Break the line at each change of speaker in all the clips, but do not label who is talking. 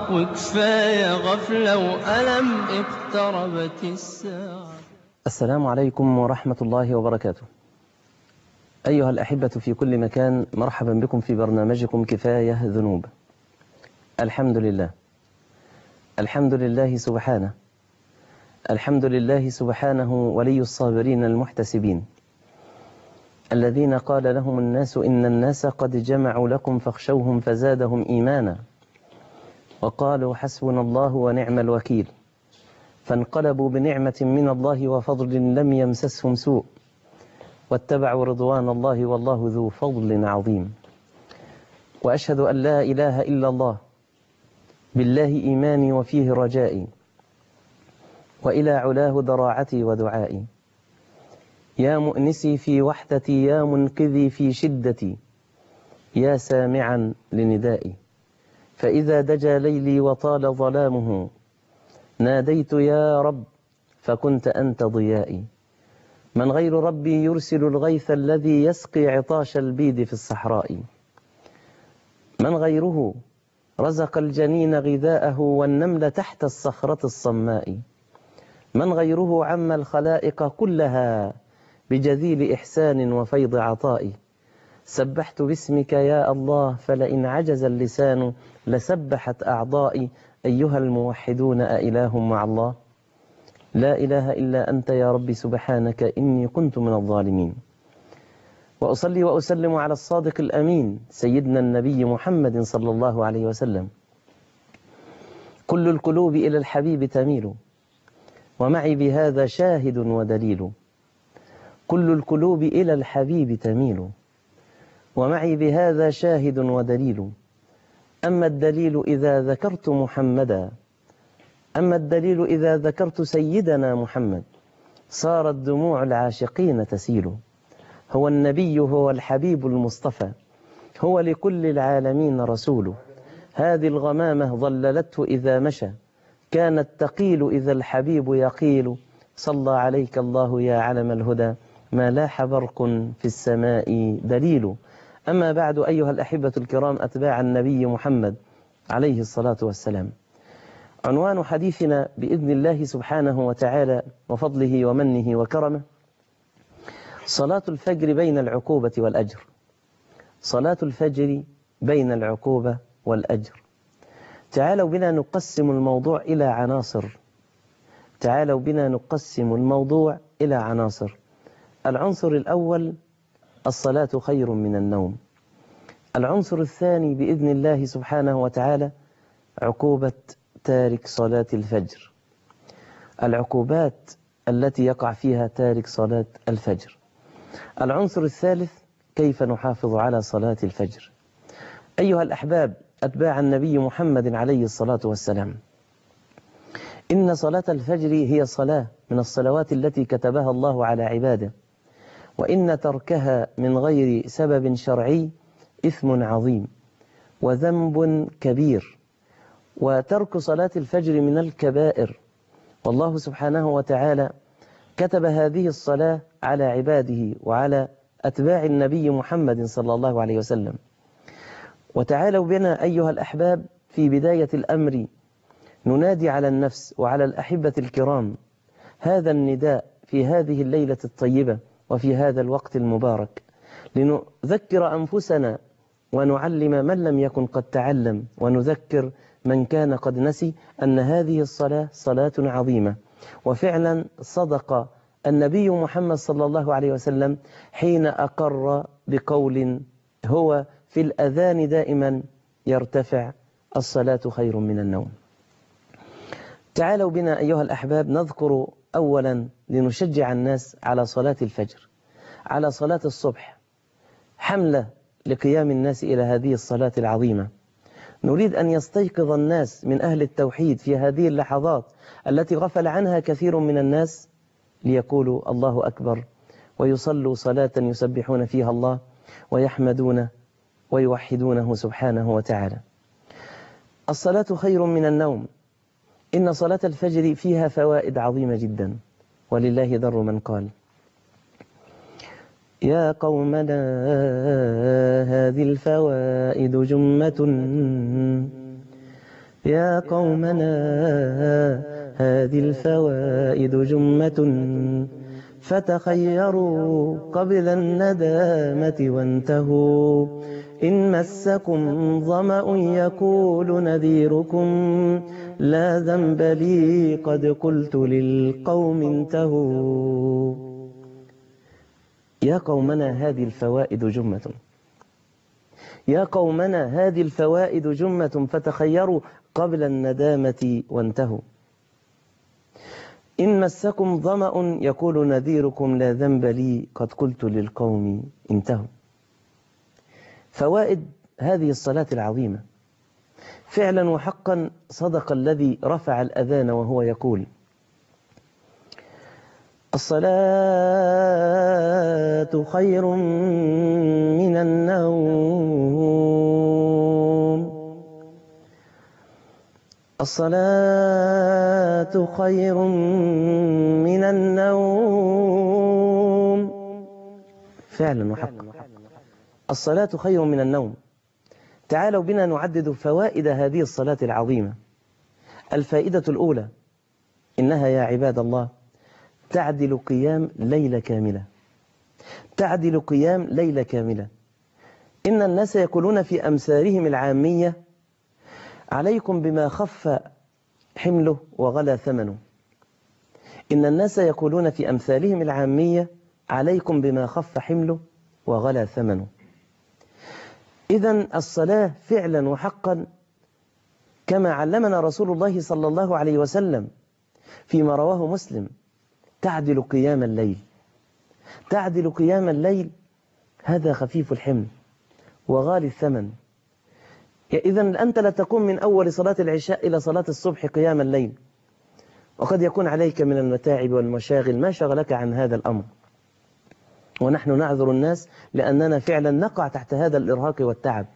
وكفاية غفلة وألم اقتربت الساعة.
السلام عليكم ورحمة الله وبركاته. أيها الأحبة في كل مكان، مرحبا بكم في برنامجكم كفاية ذنوب. الحمد لله، الحمد لله سبحانه، الحمد لله سبحانه ولي الصابرين المحتسبين الذين قال لهم الناس إن الناس قد جمعوا لكم فاخشوهم فزادهم إيمانا وقالوا حسبنا الله ونعم الوكيل، فانقلبوا بنعمة من الله وفضل لم يمسسهم سوء واتبعوا رضوان الله والله ذو فضل عظيم. وأشهد أن لا إله إلا الله، بالله إيماني وفيه رجائي، وإلى علاه ضراعتي ودعائي. يا مؤنسي في وحدتي، يا منقذي في شدتي، يا سامعا لندائي. فإذا دجى ليلي وطال ظلامه، ناديت يا رب فكنت أنت ضيائي. من غير ربي يرسل الغيث الذي يسقي عطاش البيد في الصحراء. من غيره رزق الجنين غذاءه والنمل تحت الصخرة الصماء. من غيره عم الخلائق كلها بجذيل إحسان وفيض عطاء. سبحت باسمك يا الله، فلئن عجز اللسان لسبحت أعضائي. أيها الموحدون أإله مع الله؟ لا إله إلا أنت يا رب سبحانك إني كنت من الظالمين. وأصلي وأسلم على الصادق الأمين سيدنا النبي محمد صلى الله عليه وسلم. كل القلوب إلى الحبيب تميل، ومعي بهذا شاهد ودليل. كل القلوب إلى الحبيب تميل، ومعي بهذا شاهد ودليل. أما الدليل إذا ذكرت محمدا، أما الدليل إذا ذكرت سيدنا محمد، صارت دموع العاشقين تسيل. هو النبي، هو الحبيب المصطفى، هو لكل العالمين رسول. هذه الغمامة ظللته إذا مشى، كانت تقيل إذا الحبيب يقيل. صلى عليك الله يا علم الهدى، ما لاح برق في السماء دليل. أما بعد، أيها الأحبة الكرام أتباع النبي محمد عليه الصلاة والسلام، عنوان حديثنا بإذن الله سبحانه وتعالى وفضله ومنه وكرمه: صلاة الفجر بين العقوبة والأجر. صلاة الفجر بين العقوبة والأجر. تعالوا بنا نقسم الموضوع إلى عناصر. تعالوا بنا نقسم الموضوع إلى عناصر. العنصر الأول: الصلاة خير من النوم. العنصر الثاني بإذن الله سبحانه وتعالى: عقوبة تارك صلاة الفجر، العقوبات التي يقع فيها تارك صلاة الفجر. العنصر الثالث: كيف نحافظ على صلاة الفجر. أيها الأحباب أتباع النبي محمد عليه الصلاة والسلام، إن صلاة الفجر هي صلاة من الصلوات التي كتبها الله على عباده، وإن تركها من غير سبب شرعي إثم عظيم وذنب كبير، وترك صلاة الفجر من الكبائر. والله سبحانه وتعالى كتب هذه الصلاة على عباده وعلى أتباع النبي محمد صلى الله عليه وسلم. وتعالوا بنا أيها الأحباب في بداية الأمر ننادي على النفس وعلى الأحبة الكرام هذا النداء في هذه الليلة الطيبة وفي هذا الوقت المبارك، لنذكر أنفسنا ونعلم من لم يكن قد تعلم، ونذكر من كان قد نسي أن هذه الصلاة صلاة عظيمة. وفعلا صدق النبي محمد صلى الله عليه وسلم حين أقر بقول هو في الأذان دائما يرتفع: الصلاة خير من النوم. تعالوا بنا أيها الأحباب نذكر أولا لنشجع الناس على صلاة الفجر، على صلاة الصبح، حملة لقيام الناس إلى هذه الصلاة العظيمة. نريد أن يستيقظ الناس من أهل التوحيد في هذه اللحظات التي غفل عنها كثير من الناس، ليقولوا الله أكبر ويصلوا صلاة يسبحون فيها الله ويحمدون ويوحدونه سبحانه وتعالى. الصلاة خير من النوم. إن صلاة الفجر فيها فوائد عظيمة جدا، ولله در من قال: يا قومنا هذه الفوائد جمة يا قومنا هذه الفوائد جمة فتخيروا قبل الندامة وانتهوا إن مسكم ظمأ يقول نذيركم لا ذنب لي قد قلت للقوم انتهوا. يا قومنا هذه الفوائد جمة، يا قومنا هذه الفوائد جمة فتخيروا قبل الندامة وانتهوا إن مسكم ظمأ يقول نذيركم لا ذنب لي قد قلت للقوم انتهوا. فوائد هذه الصلاة العظيمة. فعلا وحقا صدق الذي رفع الأذان وهو يقول الصلاة خير من النوم، الصلاة خير من النوم. فعلا وحقا الصلاة خير من النوم. تعالوا بنا نعدد فوائد هذه الصلاة العظيمة. الفائدة الأولى إنها يا عباد الله تعدل قيام ليلة كاملة، تعدل قيام ليلة كاملة. إن الناس يقولون في أمثالهم العامية عليكم بما خف حمله وغلى ثمنه. إن الناس يقولون في أمثالهم العامية عليكم بما خف حمله وغلى ثمنه. إذن الصلاة فعلا وحقا كما علمنا رسول الله صلى الله عليه وسلم فيما رواه مسلم تعدل قيام الليل، تعدل قيام الليل. هذا خفيف الحمل وغالي الثمن. إذن أنت لا تقوم من أول صلاة العشاء إلى صلاة الصبح قيام الليل، وقد يكون عليك من المتاعب والمشاغل ما شغلك عن هذا الأمر، ونحن نعذر الناس لأننا فعلا نقع تحت هذا الإرهاق والتعب.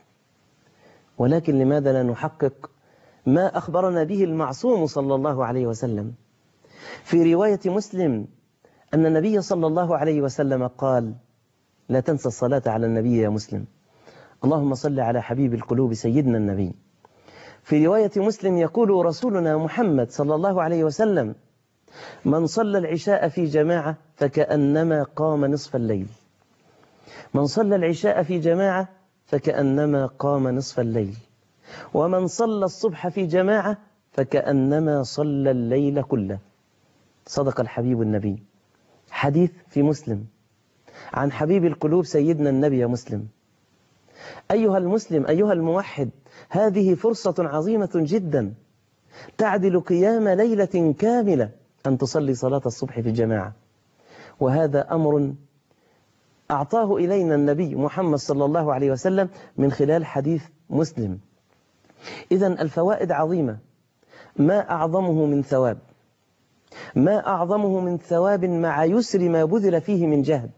ولكن لماذا لا نحقق ما أخبرنا به المعصوم صلى الله عليه وسلم؟ في رواية مسلم أن النبي صلى الله عليه وسلم قال: لا تنسى الصلاة على النبي يا مسلم، اللهم صل على حبيب القلوب سيدنا النبي. في رواية مسلم يقول رسولنا محمد صلى الله عليه وسلم: من صلى العشاء في جماعة فكأنما قام نصف الليل. من صلى العشاء في جماعة فكأنما قام نصف الليل، ومن صلى الصبح في جماعة فكأنما صلى الليل كله. صدق الحبيب النبي. حديث في مسلم عن حبيب القلوب سيدنا النبي يا مسلم. أيها المسلم، أيها الموحد، هذه فرصة عظيمة جدا تعدل قيام ليلة كاملة أن تصلي صلاة الصبح في الجماعة. وهذا أمر أعطاه إلينا النبي محمد صلى الله عليه وسلم من خلال حديث مسلم. إذن الفوائد عظيمة. ما أعظمه من ثواب، ما أعظمه من ثواب مع يسر ما بذل فيه من جهد.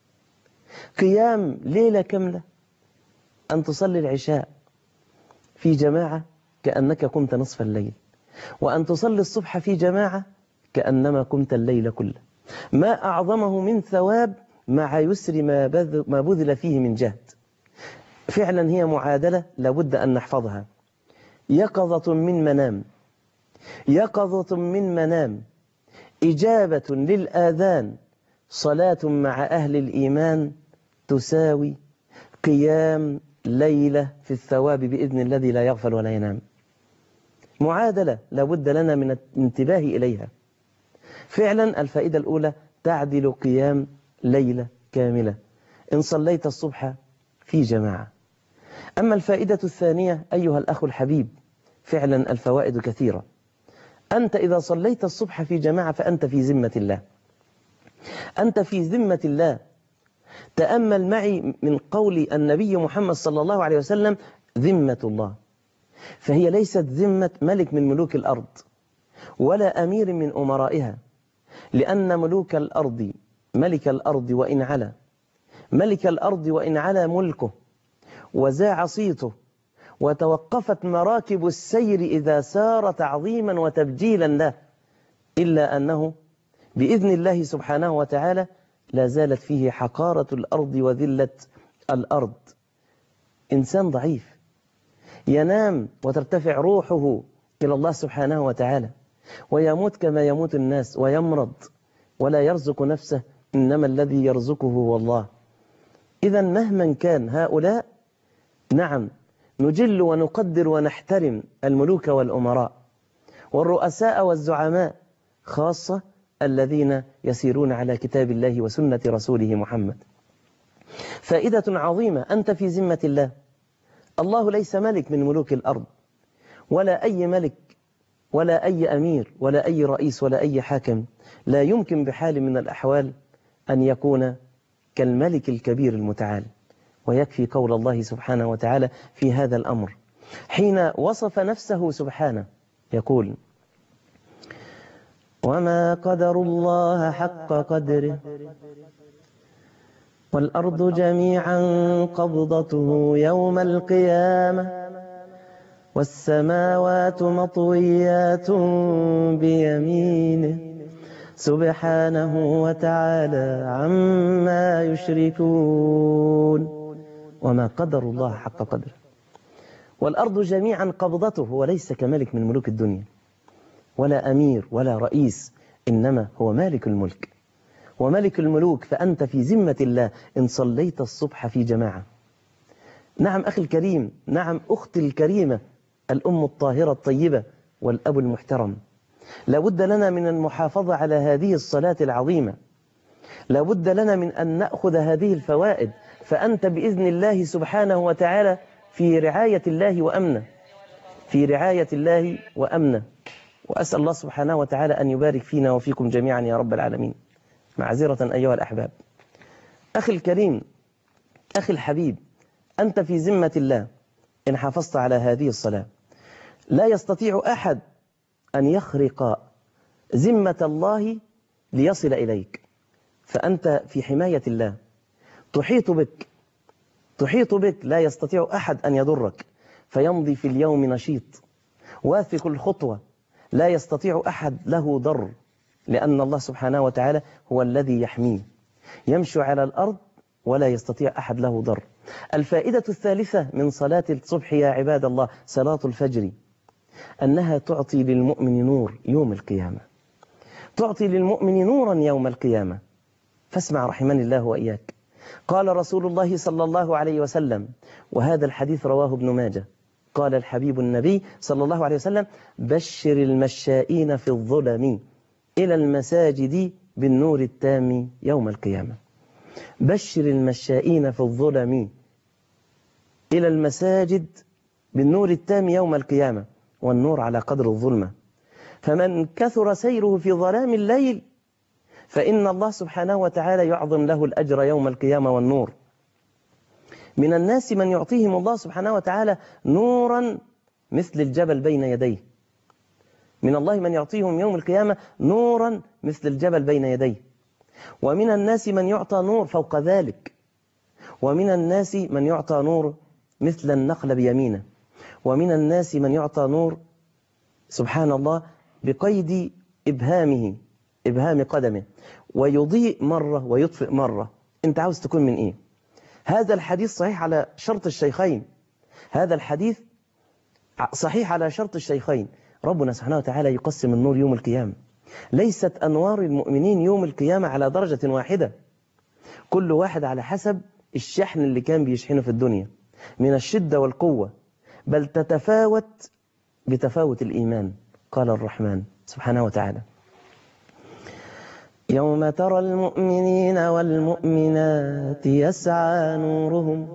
قيام ليلة كاملة أن تصلي العشاء في جماعة كأنك قمت نصف الليل، وأن تصلي الصبح في جماعة كأنما قمت الليل كله. ما أعظمه من ثواب مع يسر ما بذل فيه من جهد. فعلا هي معادلة لابد أن نحفظها. يقظة من منام، يقظة من منام، إجابة للآذان، صلاة مع أهل الإيمان تساوي قيام ليلة في الثواب بإذن الذي لا يغفل ولا ينام. معادلة لابد لنا من الانتباه إليها. فعلا الفائدة الأولى تعدل قيام ليلة كاملة إن صليت الصبح في جماعة. أما الفائدة الثانية أيها الأخ الحبيب، فعلا الفوائد كثيرة. أنت إذا صليت الصبح في جماعة فأنت في ذمة الله، أنت في ذمة الله. تأمل معي من قول النبي محمد صلى الله عليه وسلم: ذمة الله. فهي ليست ذمة ملك من ملوك الأرض ولا أمير من أمرائها، لأن ملوك الأرض، ملك الأرض وإن علا، ملك الأرض وإن علا ملكه وزاع صيته وتوقفت مراكب السير إذا سار تعظيما وتبجيلا له، إلا أنه بإذن الله سبحانه وتعالى لا زالت فيه حقارة الأرض وذلة الأرض. إنسان ضعيف ينام وترتفع روحه إلى الله سبحانه وتعالى، ويموت كما يموت الناس ويمرض ولا يرزق نفسه، إنما الذي يرزقه هو الله. إذا مهما كان هؤلاء، نعم نجل ونقدر ونحترم الملوك والأمراء والرؤساء والزعماء، خاصة الذين يسيرون على كتاب الله وسنة رسوله محمد. فائدة عظيمة، أنت في ذمة الله. الله ليس ملك من ملوك الأرض، ولا أي ملك ولا أي أمير ولا أي رئيس ولا أي حاكم لا يمكن بحال من الأحوال أن يكون كالملك الكبير المتعال. ويكفي قول الله سبحانه وتعالى في هذا الأمر حين وصف نفسه سبحانه، يقول: وما قدروا الله حق قدره والأرض جميعا قبضته يوم القيامة والسماوات مطويات بيمينه سبحانه وتعالى عما يشركون. وما قدروا الله حق قدره، والأرض جميعا قبضته، وليس كملك من ملوك الدنيا ولا أمير ولا رئيس، إنما هو مالك الملك وملك الملوك. فأنت في ذمة الله إن صليت الصبح في جماعة. نعم أخي الكريم، نعم أختي الكريمة، الأم الطاهرة الطيبة والأب المحترم، لابد لنا من المحافظة على هذه الصلاة العظيمة، لابد لنا من أن نأخذ هذه الفوائد. فأنت بإذن الله سبحانه وتعالى في رعاية الله وأمنه، في رعاية الله وأمنه. وأسأل الله سبحانه وتعالى أن يبارك فينا وفيكم جميعا يا رب العالمين. معذرة أيها الأحباب، أخي الكريم، أخي الحبيب، أنت في ذمة الله إن حافظت على هذه الصلاة. لا يستطيع أحد أن يخرق ذمة الله ليصل إليك، فأنت في حماية الله، تحيط بك، لا يستطيع أحد أن يضرك، فيمضي في اليوم نشيط واثق الخطوة، لا يستطيع أحد له ضر، لأن الله سبحانه وتعالى هو الذي يحميه. يمشي على الأرض ولا يستطيع أحد له ضر. الفائدة الثالثة من صلاة الصبح يا عباد الله، صلاة الفجر، أنها تعطي للمؤمن نور يوم القيامة، تعطي للمؤمن نورا يوم القيامة. فاسمع رحمني الله وإياك، قال رسول الله صلى الله عليه وسلم، وهذا الحديث رواه ابن ماجه، قال الحبيب النبي صلى الله عليه وسلم: بشر المشائين في الظلم إلى المساجد بالنور التام يوم القيامة. بشر المشائين في الظلم إلى المساجد بالنور التام يوم القيامة، والنور على قدر الظلمة، فمن كثر سيره في ظلام الليل فإن الله سبحانه وتعالى يعظم له الأجر يوم القيامة والنور. من الناس من يعطيهم الله سبحانه وتعالى نورا مثل الجبل بين يديه، من الله من يعطيهم يوم القيامة نورا مثل الجبل بين يديه، ومن الناس من يعطى نور فوق ذلك، ومن الناس من يعطى نور مثل النخل بيمينه، ومن الناس من يعطى نور سبحان الله بقيد إبهام قدمه، ويضيء مرة ويطفئ مرة. أنت عاوز تكون من إيه؟ هذا الحديث صحيح على شرط الشيخين، هذا الحديث صحيح على شرط الشيخين. ربنا سبحانه وتعالى يقسم النور يوم القيامة، ليست أنوار المؤمنين يوم القيامة على درجة واحدة، كل واحد على حسب الشحن اللي كان بيشحنه في الدنيا من الشدة والقوة، بل تتفاوت بتفاوت الإيمان. قال الرحمن سبحانه وتعالى: يوم ترى المؤمنين والمؤمنات يسعى نورهم،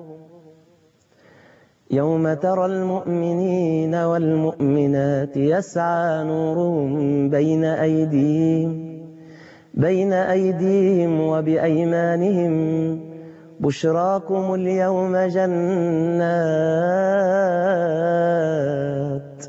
يوم ترى المؤمنين والمؤمنات يسعى نورهم بين أيديهم وبأيمانهم بشراكم اليوم جنات.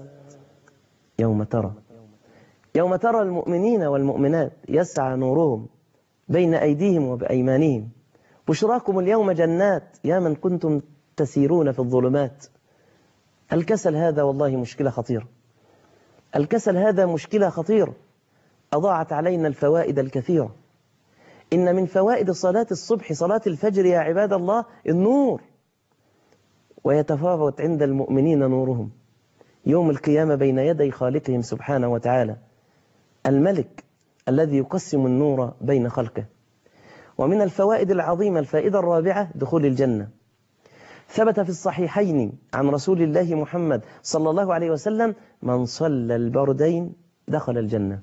يوم ترى المؤمنين والمؤمنات يسعى نورهم بين أيديهم وبأيمانهم بشراكم اليوم جنات. يا من كنتم تسيرون في الظلمات، الكسل هذا والله مشكلة خطيرة، الكسل هذا مشكلة خطيرة أضاعت علينا الفوائد الكثيرة. إن من فوائد صلاة الصبح صلاة الفجر يا عباد الله النور، ويتفاوت عند المؤمنين نورهم. يوم القيامة بين يدي خالقهم سبحانه وتعالى، الملك الذي يقسم النور بين خلقه. ومن الفوائد العظيمة الفائدة الرابعة دخول الجنة. ثبت في الصحيحين عن رسول الله محمد صلى الله عليه وسلم: من صلى البردين دخل الجنة.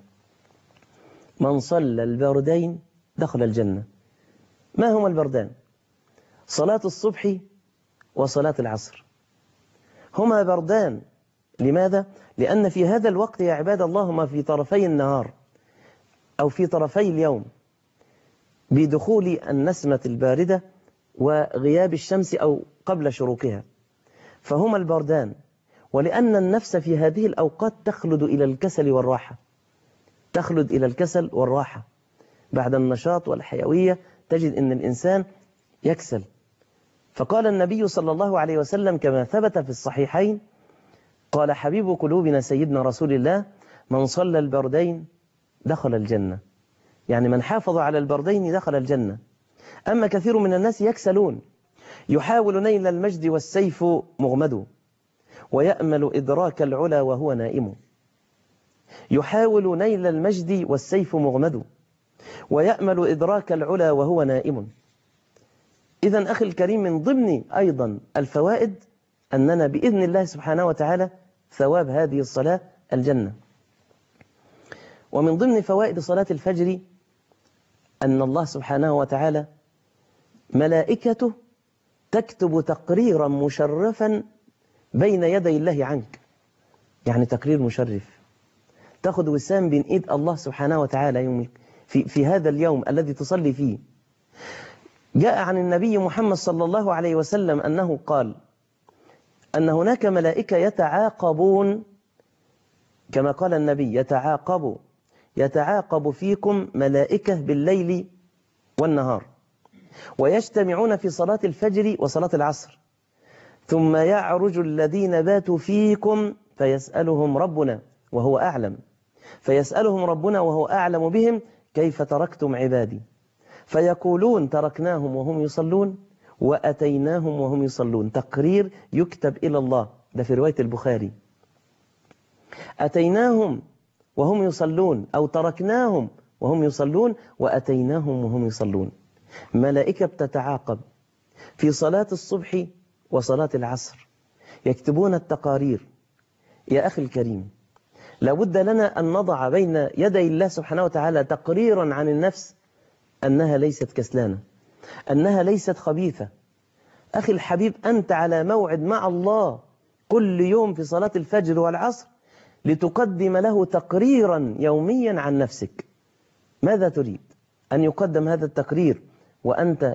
من صلى البردين دخل الجنة. ما هما البردان؟ صلاة الصبح وصلاة العصر، هما بردان. لماذا؟ لأن في هذا الوقت يا عباد الله ما في طرفي النهار أو في طرفي اليوم بدخول النسمة الباردة وغياب الشمس أو قبل شروقها، فهما البردان. ولأن النفس في هذه الأوقات تخلد إلى الكسل والراحة، تخلد إلى الكسل والراحة. بعد النشاط والحيوية تجد أن الإنسان يكسل. فقال النبي صلى الله عليه وسلم كما ثبت في الصحيحين، قال حبيب قلوبنا سيدنا رسول الله: من صلى البردين دخل الجنة. يعني من حافظ على البردين دخل الجنة. أما كثير من الناس يكسلون، يحاول نيل المجد والسيف مغمد، ويأمل إدراك العلا وهو نائم. يحاول نيل المجد والسيف مغمد، ويأمل إدراك العلا وهو نائم. إذن أخي الكريم، من ضمن أيضا الفوائد أننا بإذن الله سبحانه وتعالى ثواب هذه الصلاة الجنة. ومن ضمن فوائد صلاة الفجر أن الله سبحانه وتعالى ملائكته تكتب تقريرا مشرفا بين يدي الله عنك. يعني تقرير مشرف، تأخذ وسام بين إيد الله سبحانه وتعالى يوم في هذا اليوم الذي تصلي فيه. جاء عن النبي محمد صلى الله عليه وسلم أنه قال أن هناك ملائكة يتعاقبون، كما قال النبي: يتعاقب فيكم ملائكة بالليل والنهار، ويجتمعون في صلاة الفجر وصلاة العصر، ثم يعرج الذين باتوا فيكم فيسألهم ربنا وهو أعلم بهم: كيف تركتم عبادي؟ فيقولون: تركناهم وهم يصلون وأتيناهم وهم يصلون. تقرير يكتب إلى الله، ده في رواية البخاري: أتيناهم وهم يصلون، أو تركناهم وهم يصلون وأتيناهم وهم يصلون. ملائكة بتتعاقب في صلاة الصبح وصلاة العصر، يكتبون التقارير. يا أخي الكريم، لابد لنا أن نضع بين يدي الله سبحانه وتعالى تقريرا عن النفس أنها ليست كسلانة، أنها ليست خبيثة. أخي الحبيب، أنت على موعد مع الله كل يوم في صلاة الفجر والعصر لتقدم له تقريرا يوميا عن نفسك. ماذا تريد؟ أن يقدم هذا التقرير وأنت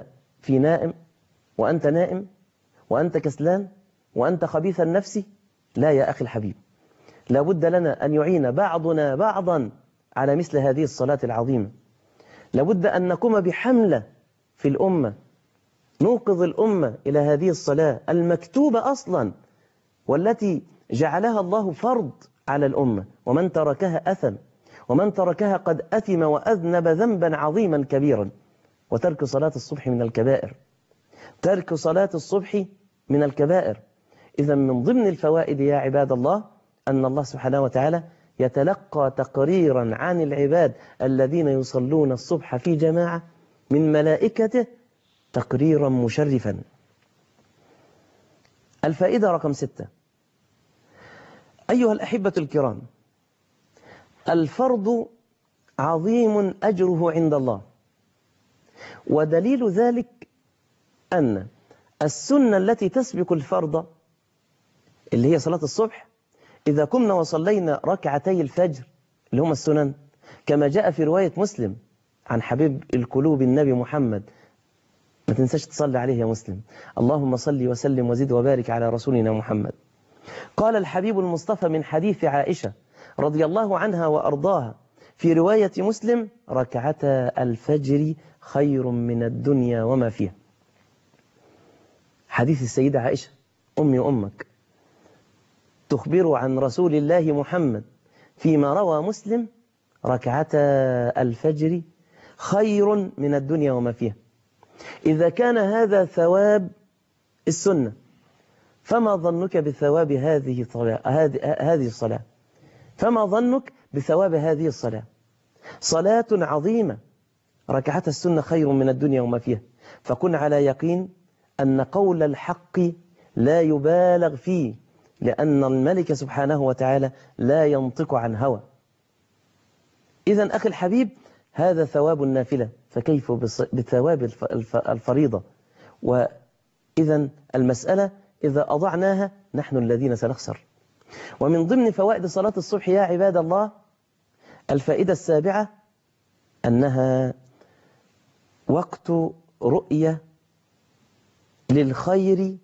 نائم وأنت كسلان وأنت خبيث النفس؟ لا يا أخي الحبيب، لابد لنا أن يعين بعضنا بعضا على مثل هذه الصلاة العظيمة. لابد أن نقوم بحملة في الأمة، نوقظ الأمة إلى هذه الصلاة المكتوبة أصلا، والتي جعلها الله فرض على الأمة. ومن تركها أثم، ومن تركها قد أثم وأذنب ذنبا عظيما كبيرا. وترك صلاة الصبح من الكبائر، ترك صلاة الصبح من الكبائر. إذا من ضمن الفوائد يا عباد الله أن الله سبحانه وتعالى يتلقى تقريرا عن العباد الذين يصلون الصبح في جماعة من ملائكته تقريرا مشرفا. الفائدة رقم 6: أيها الأحبة الكرام، الفرض عظيم أجره عند الله، ودليل ذلك أن السنة التي تسبق الفرض اللي هي صلاة الصبح، إذا قمنا وصلينا ركعتي الفجر اللي هم السنن، كما جاء في رواية مسلم عن حبيب القلوب النبي محمد، ما تنساش تصلي عليه يا مسلم: اللهم صل وسلم وزد وبارك على رسولنا محمد. قال الحبيب المصطفى من حديث عائشة رضي الله عنها وأرضاها في رواية مسلم: ركعتا الفجر خير من الدنيا وما فيها. حديث السيدة عائشة أمي وأمك تخبر عن رسول الله محمد فيما روى مسلم: ركعتا الفجر خير من الدنيا وما فيها. إذا كان هذا ثواب السنة، فما ظنك بثواب هذه الصلاة؟ فما ظنك بثواب هذه الصلاة؟ صلاة عظيمة ركعتها السنة خير من الدنيا وما فيها. فكن على يقين أن قول الحق لا يبالغ فيه، لأن الملك سبحانه وتعالى لا ينطق عن هوى. إذن أخي الحبيب، هذا ثواب النافلة، فكيف بثواب الفريضة؟ وإذن المسألة إذا أضعناها نحن الذين سنخسر. ومن ضمن فوائد صلاة الصبح يا عباد الله الفائدة السابعة أنها وقت رؤية للخير،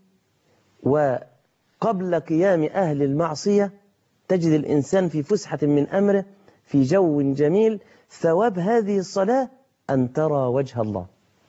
وقبل قيام أهل المعصية تجد الإنسان في فسحة من أمره في جو جميل. ثواب هذه الصلاة أن ترى وجه الله.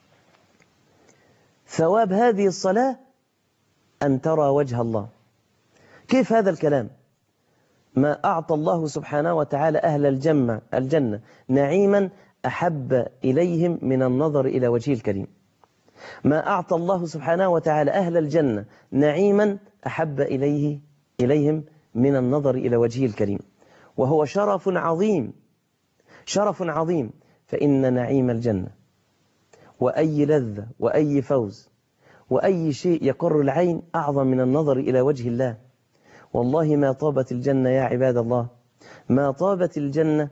ثواب هذه الصلاة أن ترى وجه الله. كيف هذا الكلام؟ ما أعطى الله سبحانه وتعالى أهل الجنة نعيما أحب إليهم من النظر إلى وجهه الكريم. ما أعطى الله سبحانه وتعالى أهل الجنة نعيما أحب إليهم من النظر إلى وجهه الكريم، وهو شرف عظيم، شرف عظيم. فإن نعيم الجنة وأي لذة وأي فوز وأي شيء يقر العين أعظم من النظر إلى وجه الله. والله ما طابت الجنة يا عباد الله، ما طابت الجنة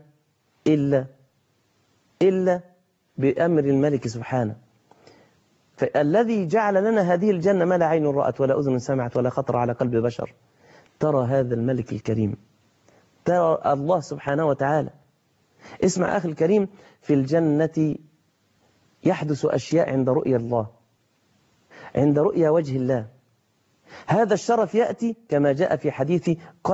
إلا بأمر الملك سبحانه. فالذي جعل لنا هذه الجنة ما لا عين رأت ولا أذن سمعت ولا خطر على قلب بشر. ترى هذا الملك الكريم، ترى الله سبحانه وتعالى. اسمع أخي الكريم، في الجنة يحدث أشياء عند رؤية الله، عند رؤية وجه الله. هذا الشرف يأتي كما جاء في حديث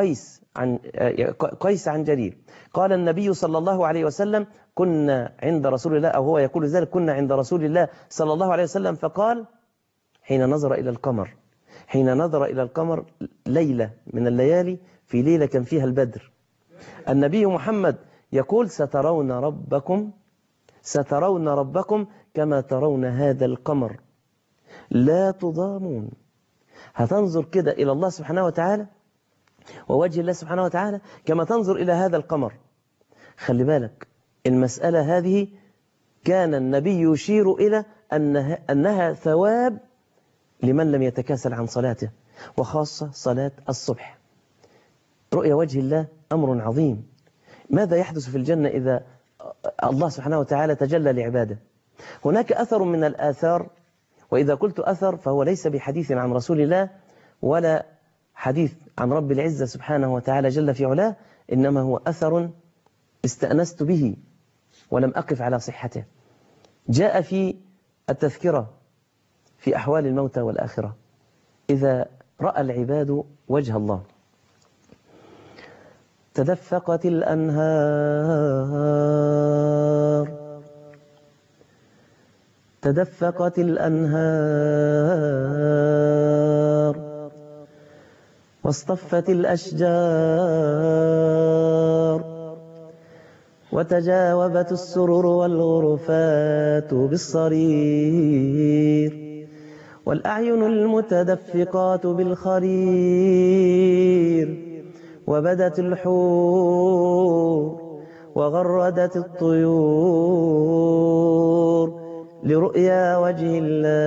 قيس عن جرير. قال النبي صلى الله عليه وسلم: كنا عند رسول الله، أو هو يقول ذلك، كنا عند رسول الله صلى الله عليه وسلم فقال حين نظر إلى القمر ليلة من الليالي، في ليلة كان فيها البدر، النبي محمد يقول: سترون ربكم كما ترون هذا القمر لا تضامون. هتنظر كده إلى الله سبحانه وتعالى ووجه الله سبحانه وتعالى كما تنظر إلى هذا القمر. خلي بالك، المسألة هذه كان النبي يشير إلى أنها ثواب لمن لم يتكاسل عن صلاته، وخاصة صلاة الصبح. رؤية وجه الله أمر عظيم. ماذا يحدث في الجنة إذا الله سبحانه وتعالى تجلى لعباده؟ هناك أثر من الآثار، وإذا قلت أثر فهو ليس بحديث عن رسول الله ولا حديث عن رب العزة سبحانه وتعالى جل في علاه، إنما هو أثر استأنست به ولم أقف على صحته. جاء في التذكرة في أحوال الموتى والآخرة إذا رأى العباد وجه الله تدفقت الأنهار واصطفت الأشجار وتجاوبت السرر والغرفات بالصرير والأعين المتدفقات بالخرير وبدت الحور وغردت الطيور لرؤيا وجه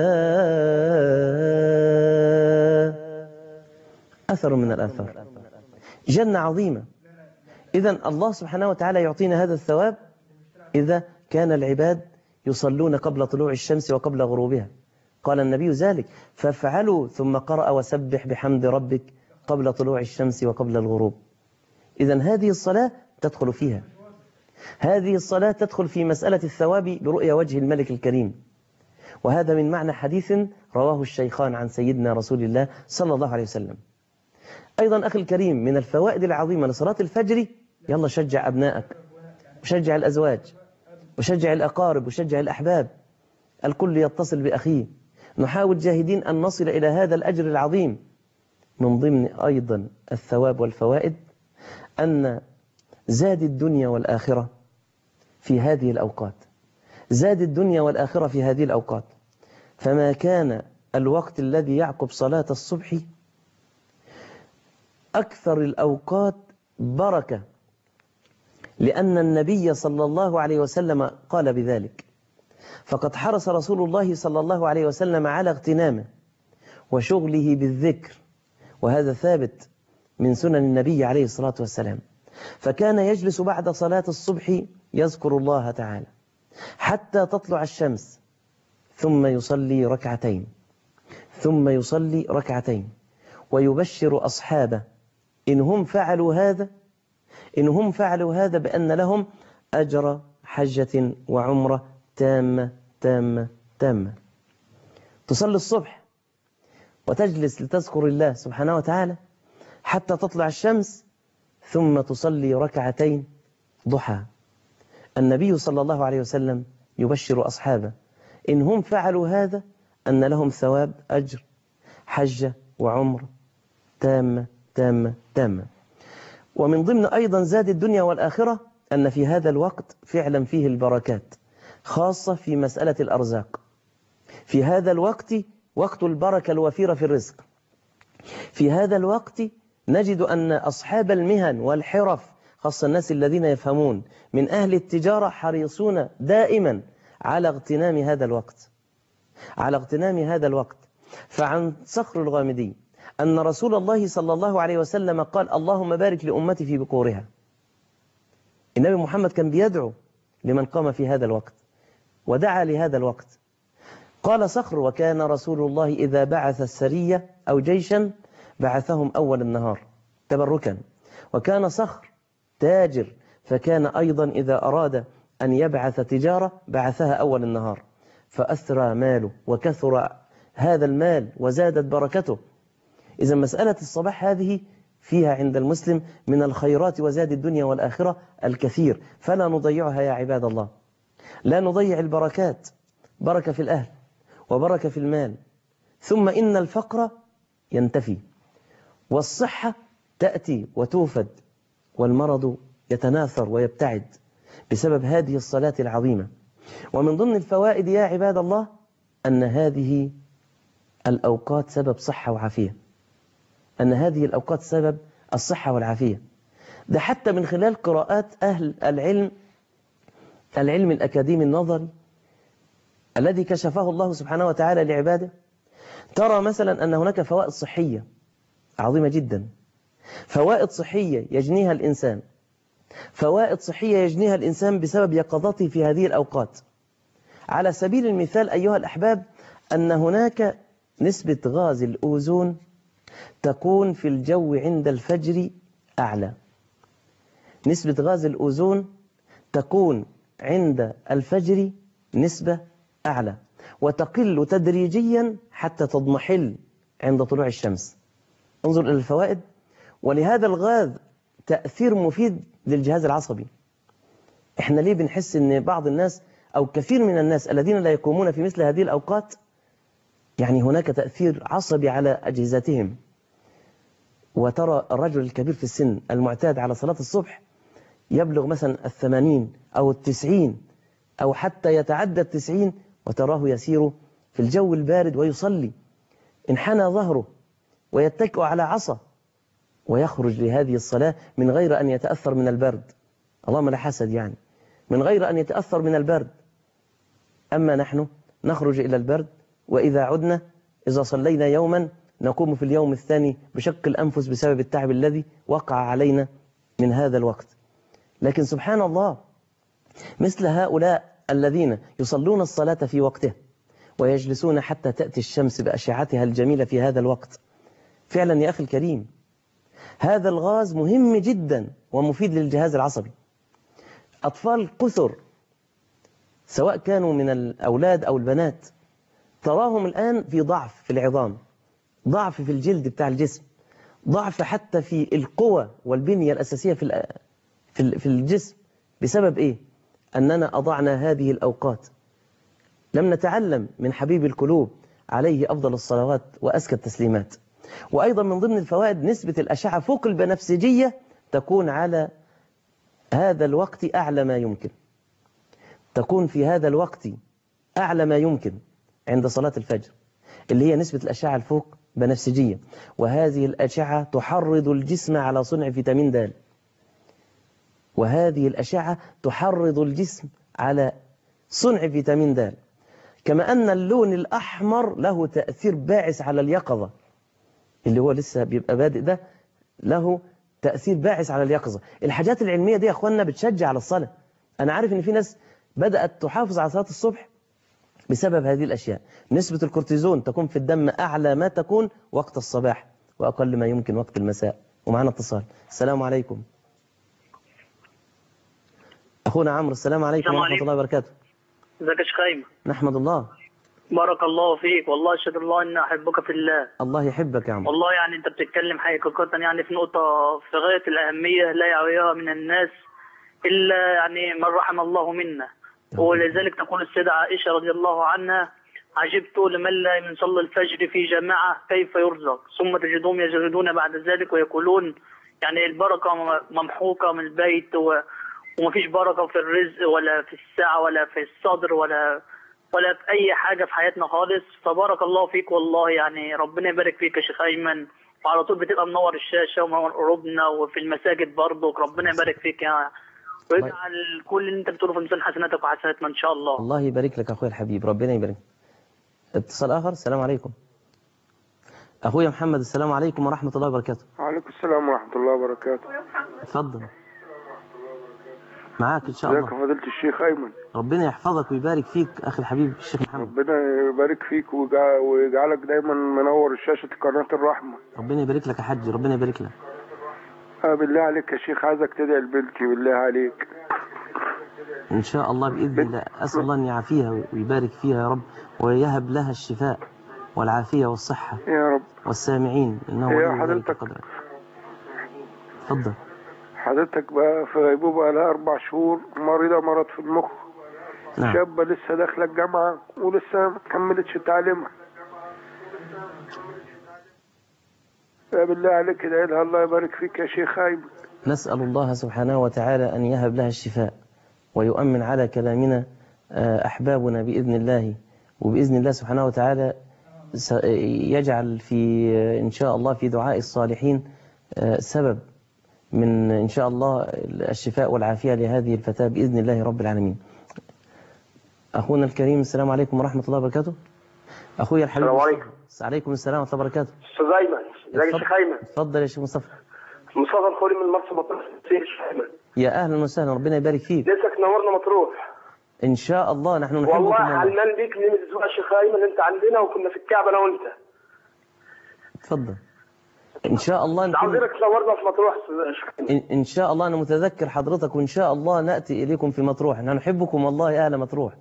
الله. أثر من الآثار، جنة عظيمة. إذن الله سبحانه وتعالى يعطينا هذا الثواب إذا كان العباد يصلون قبل طلوع الشمس وقبل غروبها. قال النبي ذلك: فافعلوا، ثم قرأ: وسبح بحمد ربك قبل طلوع الشمس وقبل الغروب. إذن هذه الصلاة تدخل فيها، هذه الصلاة تدخل في مسألة الثواب برؤية وجه الملك الكريم. وهذا من معنى حديث رواه الشيخان عن سيدنا رسول الله صلى الله عليه وسلم. أيضا أخي الكريم، من الفوائد العظيمة لصلاة الفجر، يلا شجع أبنائك وشجع الأزواج وشجع الأقارب وشجع الأحباب، الكل يتصل بأخيه. نحاول جاهدين أن نصل إلى هذا الأجر العظيم. من ضمن أيضا الثواب والفوائد أن زاد الدنيا والآخرة في هذه الأوقات، زاد الدنيا والآخرة في هذه الأوقات. فما كان الوقت الذي يعقب صلاة الصبح أكثر الأوقات بركة، لأن النبي صلى الله عليه وسلم قال بذلك. فقد حرص رسول الله صلى الله عليه وسلم على اغتنامه وشغله بالذكر، وهذا ثابت من سنن النبي عليه الصلاة والسلام. فكان يجلس بعد صلاة الصبح يذكر الله تعالى حتى تطلع الشمس، ثم يصلي ركعتين، ثم يصلي ركعتين، ويبشر أصحابه إن هم فعلوا هذا بأن لهم أجر حجة وعمرة تامة تامة تامة. تصلي الصبح وتجلس لتذكر الله سبحانه وتعالى حتى تطلع الشمس، ثم تصلي ركعتين ضحى. النبي صلى الله عليه وسلم يبشر أصحابه إن هم فعلوا هذا أن لهم ثواب أجر حجة وعمرة تامة تامة تامة. ومن ضمن أيضا زاد الدنيا والآخرة أن في هذا الوقت فعلا فيه البركات، خاصة في مسألة الأرزاق. في هذا الوقت وقت البركة الوفيرة في الرزق. في هذا الوقت نجد أن أصحاب المهن والحرف، خاصة الناس الذين يفهمون من أهل التجارة، حريصون دائما على اغتنام هذا الوقت. فعن صخر الغامدي أن رسول الله صلى الله عليه وسلم قال: اللهم بارك لأمتي في بكورها. النبي محمد كان بيدعو لمن قام في هذا الوقت ودعا لهذا الوقت. قال صخر: وكان رسول الله إذا بعث السرية أو جيشا بعثهم أول النهار تبركا. وكان صخر تاجر، فكان أيضا إذا أراد أن يبعث تجارة بعثها أول النهار، فأثرى ماله وكثر هذا المال وزادت بركته. إذا مسألة الصباح هذه فيها عند المسلم من الخيرات وزاد الدنيا والآخرة الكثير، فلا نضيعها يا عباد الله. لا نضيع البركات، بركة في الأهل وبركة في المال، ثم إن الفقر ينتفي، والصحة تأتي وتوفد، والمرض يتناثر ويبتعد بسبب هذه الصلاة العظيمة. ومن ضمن الفوائد يا عباد الله أن هذه الأوقات سبب صحة وعافية، أن هذه الأوقات سبب الصحة والعافية. ده حتى من خلال قراءات أهل العلم الأكاديمي النظري الذي كشفه الله سبحانه وتعالى لعباده، ترى مثلا أن هناك فوائد صحية عظيمة جدا، فوائد صحية يجنيها الإنسان، فوائد صحية يجنيها الإنسان بسبب يقظته في هذه الأوقات. على سبيل المثال أيها الأحباب، أن هناك نسبة غاز الأوزون تكون في الجو عند الفجر أعلى. نسبة غاز الأوزون تكون عند الفجر نسبة أعلى، وتقل تدريجيا حتى تضمحل عند طلوع الشمس. انظر إلى الفوائد. ولهذا الغاز تأثير مفيد للجهاز العصبي. احنا ليه بنحس ان بعض الناس أو كثير من الناس الذين لا يقومون في مثل هذه الأوقات يعني هناك تأثير عصبي على أجهزتهم. وترى الرجل الكبير في السن المعتاد على صلاة الصبح يبلغ مثلا 80 أو 90 أو حتى يتعدى 90، وتراه يسير في الجو البارد ويصلي، انحنى ظهره ويتكئ على عصا ويخرج لهذه الصلاة من غير أن يتأثر من البرد. اللهم لا حسد، يعني من غير أن يتأثر من البرد. أما نحن نخرج إلى البرد، وإذا عدنا إذا صلينا يوما نقوم في اليوم الثاني بشق الأنفس بسبب التعب الذي وقع علينا من هذا الوقت. لكن سبحان الله، مثل هؤلاء الذين يصلون الصلاة في وقته ويجلسون حتى تأتي الشمس بأشعتها الجميلة في هذا الوقت، فعلا يا أخي الكريم هذا الغاز مهم جدا ومفيد للجهاز العصبي. أطفال كثر سواء كانوا من الأولاد أو البنات، تراهم الآن في ضعف في العظام، ضعف في الجلد بتاع الجسم، ضعف حتى في القوة والبنية الأساسية في الجسم. بسبب إيه؟ أننا أضعنا هذه الأوقات، لم نتعلم من حبيب القلوب عليه أفضل الصلوات وأزكى التسليمات. وأيضا من ضمن الفوائد نسبة الأشعة فوق البنفسجية تكون على هذا الوقت أعلى ما يمكن، تكون في هذا الوقت أعلى ما يمكن عند صلاة الفجر، اللي هي نسبة الأشعة الفوق بنفسجية، وهذه الأشعة تحرض الجسم على صنع فيتامين د، وهذه الأشعة تحرض الجسم على صنع فيتامين د. كما أن اللون الأحمر له تأثير باعث على اليقظة، اللي هو لسه بيبقى بادئ ده له تأثير باعث على اليقظة. الحاجات العلمية دي يا أخواننا بتشجع على الصلاة. أنا عارف إن في ناس بدأت تحافظ على صلاة الصبح بسبب هذه الأشياء. نسبة الكورتيزون تكون في الدم أعلى ما تكون وقت الصباح وأقل ما يمكن وقت المساء. ومعنا اتصال. السلام عليكم أخونا عمرو. السلام عليكم ورحمة الله وبركاته.
ازيك يا شيخ ايمن؟
نحمد الله.
بارك الله فيك، والله اشهد الله اني احبك في الله.
الله يحبك يا عمرو.
والله يعني انت بتتكلم حقيقة يعني في نقطة في غاية الأهمية لا يعيها من الناس إلا يعني من رحم الله منا. ولذلك تقول السيدة عائشة رضي الله عنها: عجبت لمن لا يصلي الفجر في جماعة كيف يرزق، ثم تجدهم يجردون بعد ذلك ويقولون يعني البركة ممحوقة من البيت ومفيش بركة في الرزق ولا في الساعة ولا في الصدر ولا في أي حاجة في حياتنا خالص. فبارك الله فيك والله، يعني ربنا يبارك فيك يا شيخ أيمن، وعلى طول بتبقى منور الشاشة ومنور قلوبنا وفي المساجد برضك. ربنا يبارك فيك يا ويجعل كل اللي أنت بتقوله في ميزان حسناتك وحسناتنا إن شاء الله.
الله يبارك لك أخويا الحبيب، ربنا يبارك. اتصال آخر. السلام عليكم أخويا محمد. السلام عليكم ورحمة الله وبركاته.
وعليكم السلام ورحمة الله وبركاته.
اتفضل معاك إن شاء الله.
ازيك يا فضيلة الشيخ أيمن؟
ربنا يحفظك ويبارك فيك أخي الحبيب الشيخ محمد.
ربنا يبارك فيك ويجعلك دايما منور شاشة قناة الرحمة.
ربنا يبارك لك يا حاج، ربنا يبارك لك.
بالله عليك يا شيخ، عايزك تدعي لبنتي بالله عليك.
إن شاء الله بإذن الله. أسأل الله أن يعافيها ويبارك فيها يا رب، ويهب لها الشفاء والعافية والصحة
يا رب،
والسامعين إنه ولي ذلك القدر. اتفضل.
حضرتك بقى في غيبوبة لها 4 شهور، مريضة مرض في المخ.
نعم.
شابة لسه داخلة الجامعة ولسه ما كملتش تعليمها. بالله عليك ادعي لها، الله يبارك فيك يا شيخ أيمن.
نسأل الله سبحانه وتعالى أن يهب لها الشفاء ويؤمن على كلامنا أحبابنا بإذن الله، وبإذن الله سبحانه وتعالى يجعل في إن شاء الله في دعاء الصالحين سبب من إن شاء الله الشفاء والعافية لهذه الفتاة بإذن الله رب العالمين. أخونا الكريم. السلام عليكم ورحمة الله وبركاته. أخويا الحبيب.
السلام عليكم.
عليكم السلام ورحمة الله وبركاته.
أستاذ أيمن، ازيك يا شيخ أيمن؟
اتفضل يا شيخ مصطفى.
مصطفى الخولي من مرسى مطروح. يا شيخ أيمن،
يا أهلا وسهلا، ربنا يبارك فيك.
لسك نورنا مطروح.
إن شاء الله نحن نحبكم
والله حلمان بيك من الأسبوع يا شيخ أيمن، أنت عندنا وكنا في الكعبة أنا وأنت.
اتفضل. إن شاء الله
عاوزينك تنورنا في مطروح يا شيخ أيمن.
إن شاء الله أنا متذكر حضرتك، وإن شاء الله نأتي إليكم في مطروح. نحن نحبكم والله يا أهل مطروح.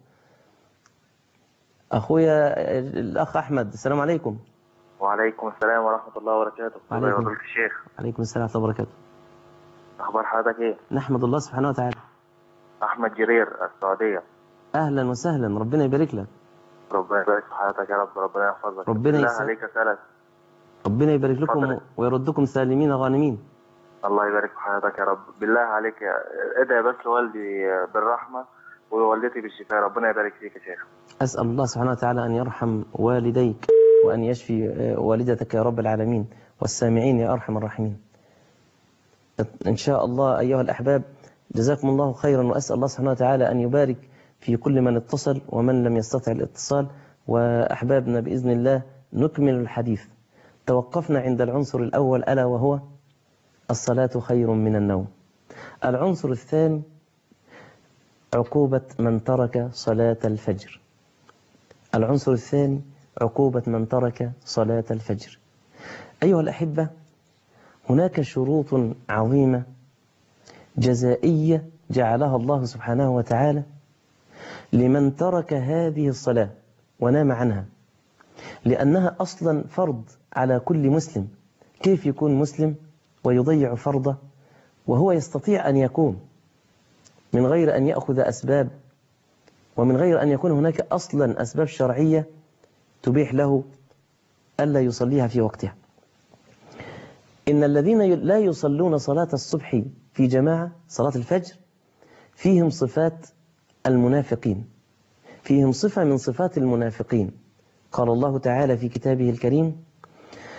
أخويا الأخ أحمد. السلام عليكم.
وعليكم السلام ورحمة الله وبركاته. الله يبارك الشيخ.
عليكم السلام ورحمة الله وبركاته.
أخبار حضرتك إيه؟
نحمد الله سبحانه وتعالى.
أحمد جرير السعودية.
أهلا وسهلا، ربنا يبارك لك.
ربنا يبارك في حياتك يا رب، ربنا يحفظك.
ربنا
يسعدك. عليك أسألك.
ربنا يبارك لكم ويردكم سالمين غانمين.
الله يبارك في حياتك يا رب. بالله عليك ادعي بس لوالدي بالرحمة ووالدتي بالشفاء، ربنا يبارك فيك يا شيخ.
أسأل الله سبحانه وتعالى أن يرحم والديك وأن يشفي والدتك يا رب العالمين، والسامعين يا أرحم الراحمين. إن شاء الله أيها الأحباب، جزاكم الله خيرا، وأسأل الله سبحانه وتعالى أن يبارك في كل من اتصل ومن لم يستطع الاتصال. وأحبابنا بإذن الله نكمل الحديث. توقفنا عند العنصر الأول ألا وهو الصلاة خير من النوم. العنصر الثاني عقوبة من ترك صلاة الفجر. العنصر الثاني عقوبة من ترك صلاة الفجر. أيها الأحبة، هناك شروط عظيمة جزائية جعلها الله سبحانه وتعالى لمن ترك هذه الصلاة ونام عنها، لأنها أصلا فرض على كل مسلم. كيف يكون مسلم ويضيع فرضه وهو يستطيع أن يقوم من غير أن يأخذ أسباب، ومن غير أن يكون هناك أصلا أسباب شرعية تبيح له ألا يصليها في وقتها؟ إن الذين لا يصلون صلاة الصبح في جماعة، صلاة الفجر، فيهم صفات المنافقين، فيهم صفة من صفات المنافقين. قال الله تعالى في كتابه الكريم: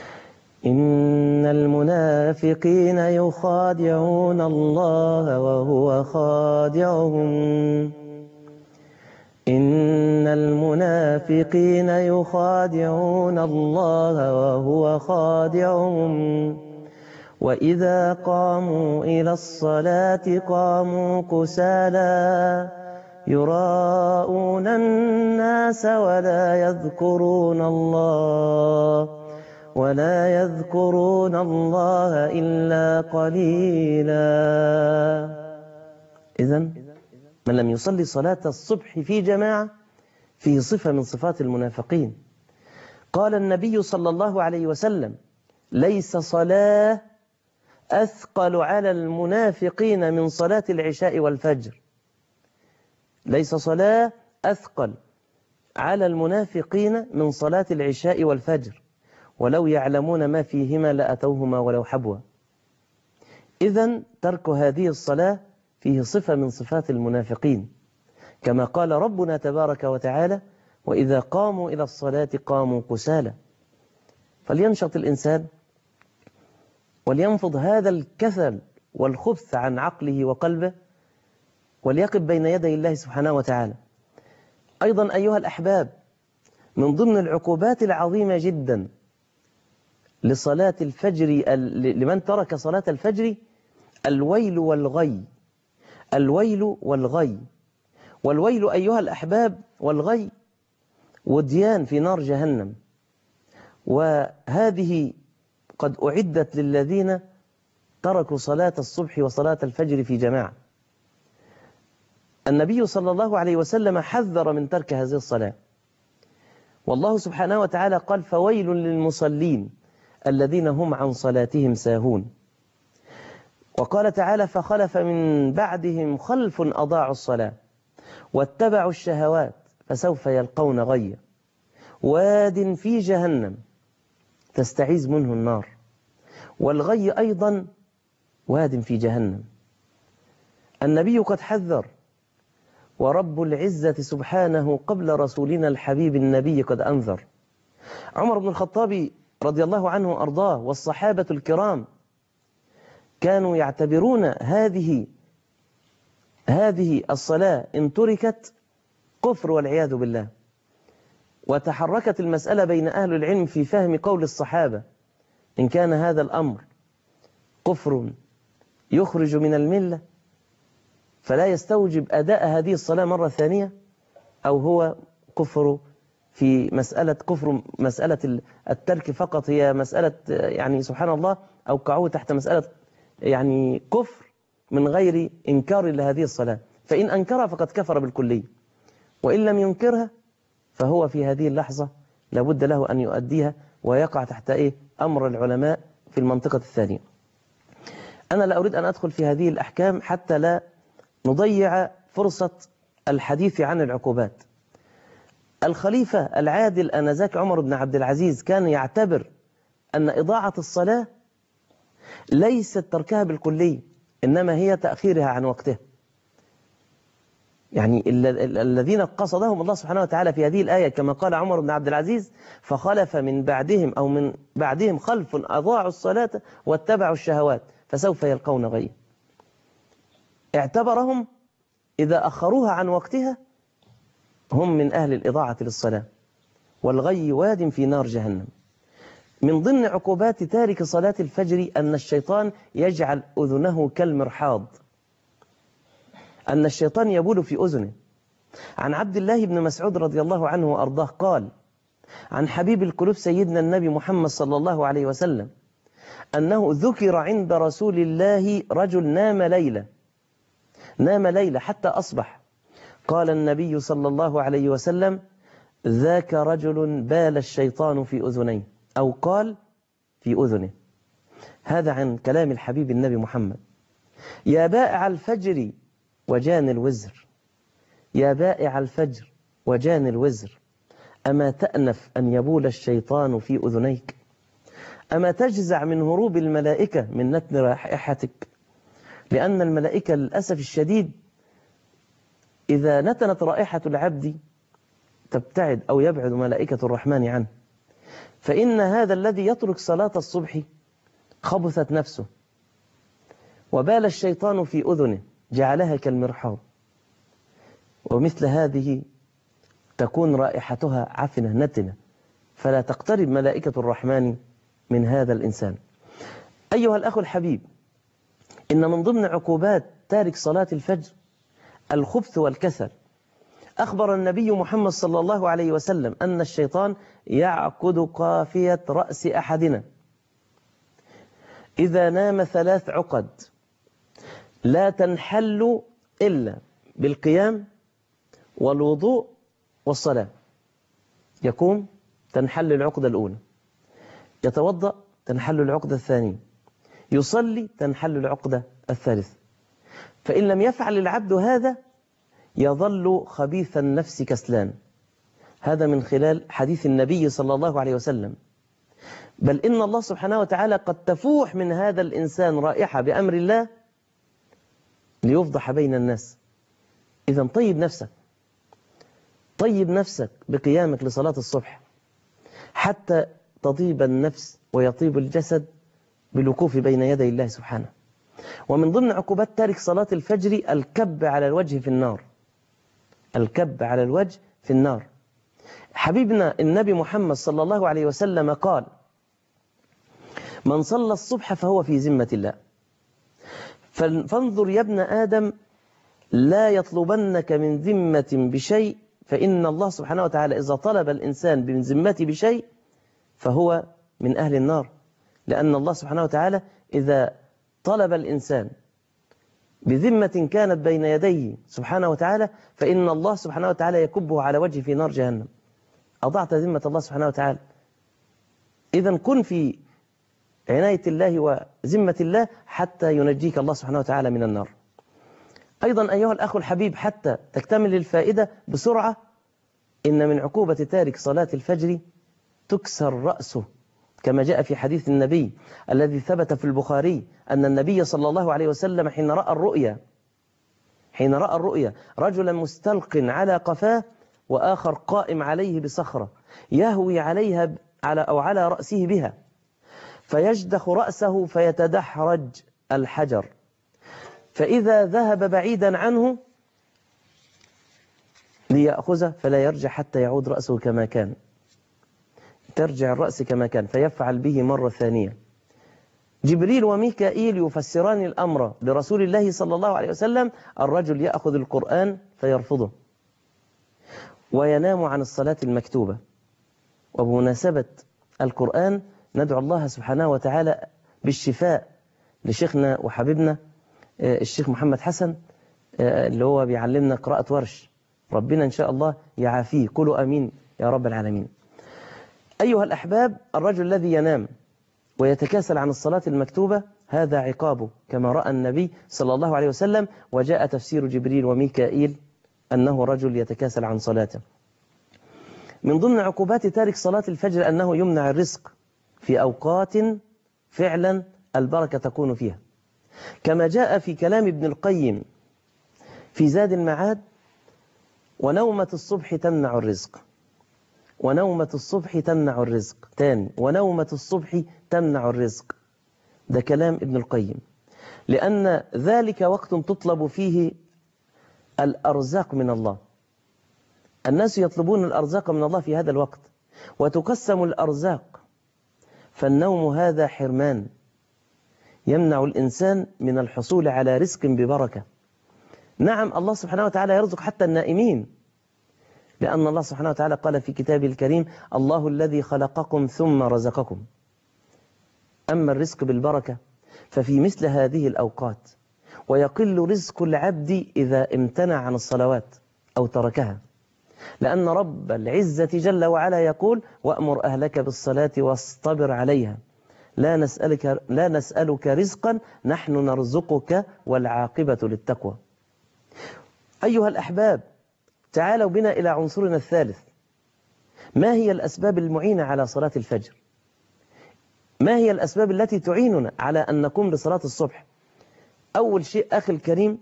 إن المنافقين يخادعون الله وهو خادعهم إن المنافقين يخادعون الله وهو خادعهم وإذا قاموا إلى الصلاة قاموا كسالى يراءون الناس ولا يذكرون الله إلا قليلا. إذن من لم يصلي صلاة الصبح في جماعة فيه صفة من صفات المنافقين. قال النبي صلى الله عليه وسلم: ليس صلاة أثقل على المنافقين من صلاة العشاء والفجر. ليس صلاة أثقل على المنافقين من صلاة العشاء والفجر ولو يعلمون ما فيهما لأتوهما ولو حبوا. إذن ترك هذه الصلاة فيه صفة من صفات المنافقين، كما قال ربنا تبارك وتعالى: وإذا قاموا إلى الصلاة قاموا كسالى. فلينشط الإنسان ولينفض هذا الكسل والخبث عن عقله وقلبه وليقف بين يدي الله سبحانه وتعالى. أيضا أيها الأحباب، من ضمن العقوبات العظيمة جدا لصلاة الفجر لمن ترك صلاة الفجر الويل والغي. الويل والغي، والويل أيها الأحباب والغي وديان في نار جهنم، وهذه قد أعدت للذين تركوا صلاة الصبح وصلاة الفجر في جماعة. النبي صلى الله عليه وسلم حذر من ترك هذه الصلاة، والله سبحانه وتعالى قال: فويل للمصلين الذين هم عن صلاتهم ساهون. وقال تعالى: فخلف من بعدهم خلف أضاعوا الصلاة واتبعوا الشهوات فسوف يلقون غيا واد في جهنم تستعيذ منه النار. والغي أيضا واد في جهنم. النبي قد حذر، ورب العزة سبحانه قبل رسولنا الحبيب النبي قد أنذر. عمر بن الخطاب رضي الله عنه وأرضاه والصحابة الكرام كانوا يعتبرون هذه الصلاة إن تركت كفر والعياذ بالله. وتحركت المسألة بين أهل العلم في فهم قول الصحابة: إن كان هذا الأمر كفر يخرج من الملة فلا يستوجب أداء هذه الصلاة مرة ثانية، أو هو كفر في مسألة الترك فقط، هي مسألة يعني سبحان الله أوقعوه تحت مسألة يعني كفر من غير إنكار لهذه الصلاة. فإن أنكرها فقد كفر بالكلية، وإن لم ينكرها فهو في هذه اللحظة لابد له أن يؤديها ويقع تحت أمر العلماء في المنطقة الثانية. أنا لا أريد أن أدخل في هذه الأحكام حتى لا نضيع فرصة الحديث عن العقوبات. الخليفة العادل آنذاك عمر بن عبد العزيز كان يعتبر أن إضاعة الصلاة ليست تركها بالكلية، إنما هي تأخيرها عن وقتها. يعني الذين قصدهم الله سبحانه وتعالى في هذه الآية كما قال عمر بن عبد العزيز: فخلف من بعدهم خلف أضاعوا الصلاة واتبعوا الشهوات فسوف يلقون غيا. اعتبرهم إذا أخروها عن وقتها هم من أهل الإضاعة للصلاة. والغي واد في نار جهنم. من ضمن عقوبات تارك صلاة الفجر أن الشيطان يجعل أذنه كالمرحاض، أن الشيطان يبول في أذنه. عن عبد الله بن مسعود رضي الله عنه وأرضاه قال عن حبيب القلوب سيدنا النبي محمد صلى الله عليه وسلم أنه ذكر عند رسول الله رجل نام ليلة حتى أصبح. قال النبي صلى الله عليه وسلم: ذاك رجل بال الشيطان في أذنيه، أو قال في أذنه. هذا عن كلام الحبيب النبي محمد. يا بائع الفجر وجان الوزر، يا بائع الفجر وجان الوزر، أما تأنف أن يبول الشيطان في أذنيك؟ أما تجزع من هروب الملائكة من نتن رائحتك؟ لأن الملائكة للأسف الشديد إذا نتنت رائحة العبد تبتعد أو يبعد ملائكة الرحمن عنه. فإن هذا الذي يترك صلاة الصبح خبثت نفسه، وبال الشيطان في أذنه جعلها كالمرحاض، ومثل هذه تكون رائحتها عفنة نتنة، فلا تقترب ملائكة الرحمن من هذا الإنسان. أيها الأخ الحبيب، إن من ضمن عقوبات تارك صلاة الفجر الخبث والكسل. أخبر النبي محمد صلى الله عليه وسلم أن الشيطان يعقد قافية رأس أحدنا إذا نام 3 عقد لا تنحل إلا بالقيام والوضوء والصلاة. يقوم تنحل العقدة الأولى، يتوضأ تنحل العقدة الثانية، يصلي تنحل العقدة الثالثة. فإن لم يفعل العبد هذا يظل خبيث النفس كسلان. هذا من خلال حديث النبي صلى الله عليه وسلم. بل إن الله سبحانه وتعالى قد تفوح من هذا الإنسان رائحة بأمر الله ليفضح بين الناس. إذن طيب نفسك بقيامك لصلاة الصبح حتى تطيب النفس ويطيب الجسد بالوقوف بين يدي الله سبحانه. ومن ضمن عقوبات تارك صلاة الفجر الكب على الوجه في النار. الكب على الوجه في النار. حبيبنا النبي محمد صلى الله عليه وسلم قال: من صلى الصبح فهو في ذمة الله. فانظر يا ابن آدم لا يطلبنك من ذمة بشيء، فإن الله سبحانه وتعالى إذا طلب الإنسان من ذمته بشيء فهو من أهل النار. لأن الله سبحانه وتعالى إذا طلب الإنسان بذمة كانت بين يديه سبحانه وتعالى فإن الله سبحانه وتعالى يكبه على وجهه في نار جهنم. أضعت ذمة الله سبحانه وتعالى. إذن كن في عناية الله وذمة الله حتى ينجيك الله سبحانه وتعالى من النار. أيضا أيها الأخ الحبيب، حتى تكتمل الفائدة بسرعة، إن من عقوبة تارك صلاة الفجر تكسر رأسه، كما جاء في حديث النبي الذي ثبت في البخاري أن النبي صلى الله عليه وسلم حين رأى الرؤيا رجلا مستلق على قفاه وآخر قائم عليه بصخرة يهوي عليها على رأسه بها، فيجدخ رأسه فيتدحرج الحجر، فإذا ذهب بعيدا عنه ليأخذه فلا يرجع حتى يعود رأسه كما كان. ترجع الرأس كما كان، فيفعل به مرة ثانية. جبريل وميكائيل يفسران الأمر لرسول الله صلى الله عليه وسلم. الرجل يأخذ القرآن فيرفضه وينام عن الصلاة المكتوبة. وبمناسبة القرآن ندعو الله سبحانه وتعالى بالشفاء لشيخنا وحبيبنا الشيخ محمد حسن اللي هو بيعلمنا قراءة ورش. ربنا إن شاء الله يعافيه، قولوا أمين يا رب العالمين. أيها الأحباب، الرجل الذي ينام ويتكاسل عن الصلاة المكتوبة هذا عقابه كما رأى النبي صلى الله عليه وسلم، وجاء تفسير جبريل وميكائيل أنه رجل يتكاسل عن صلاته. من ضمن عقوبات تارك صلاة الفجر أنه يمنع الرزق في أوقات فعلا البركة تكون فيها، كما جاء في كلام ابن القيم في زاد المعاد: ونومة الصبح تمنع الرزق، ونومة الصبح تمنع الرزق. تاني، ونومة الصبح تمنع الرزق. ده كلام ابن القيم، لأن ذلك وقت تطلب فيه الأرزاق من الله. الناس يطلبون الأرزاق من الله في هذا الوقت، وتقسم الأرزاق، فالنوم هذا حرمان يمنع الإنسان من الحصول على رزق ببركة. نعم، الله سبحانه وتعالى يرزق حتى النائمين، لأن الله سبحانه وتعالى قال في كتابه الكريم: الله الذي خلقكم ثم رزقكم. أما الرزق بالبركة ففي مثل هذه الأوقات، ويقل رزق العبد إذا امتنع عن الصلوات أو تركها، لأن رب العزة جل وعلا يقول: وأمر أهلك بالصلاة واصطبر عليها لا نسألك رزقا نحن نرزقك والعاقبة للتقوى. أيها الأحباب، تعالوا بنا إلى عنصرنا الثالث. ما هي الأسباب المعينة على صلاة الفجر؟ ما هي الأسباب التي تعيننا على أن نقوم بصلاة الصبح؟ أول شيء أخي الكريم،